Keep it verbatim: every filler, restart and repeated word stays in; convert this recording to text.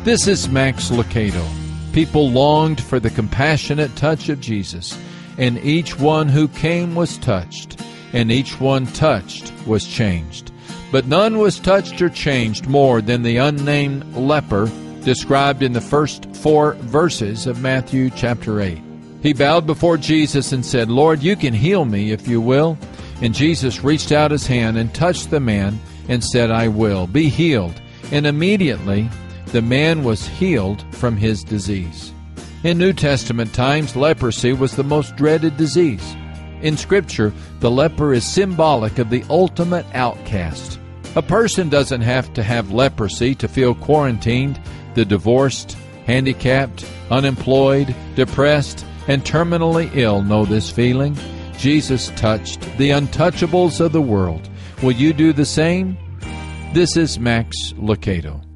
This is Max Lucado. People longed for the compassionate touch of Jesus, and each one who came was touched, and each one touched was changed. But none was touched or changed more than the unnamed leper described in the first four verses of Matthew chapter eight. He bowed before Jesus and said, "Lord, you can heal me if you will." And Jesus reached out his hand and touched the man and said, "I will. Be healed." And immediately the man was healed from his disease. In New Testament times, leprosy was the most dreaded disease. In Scripture, the leper is symbolic of the ultimate outcast. A person doesn't have to have leprosy to feel quarantined. The divorced, handicapped, unemployed, depressed, and terminally ill know this feeling. Jesus touched the untouchables of the world. Will you do the same? This is Max Lucado.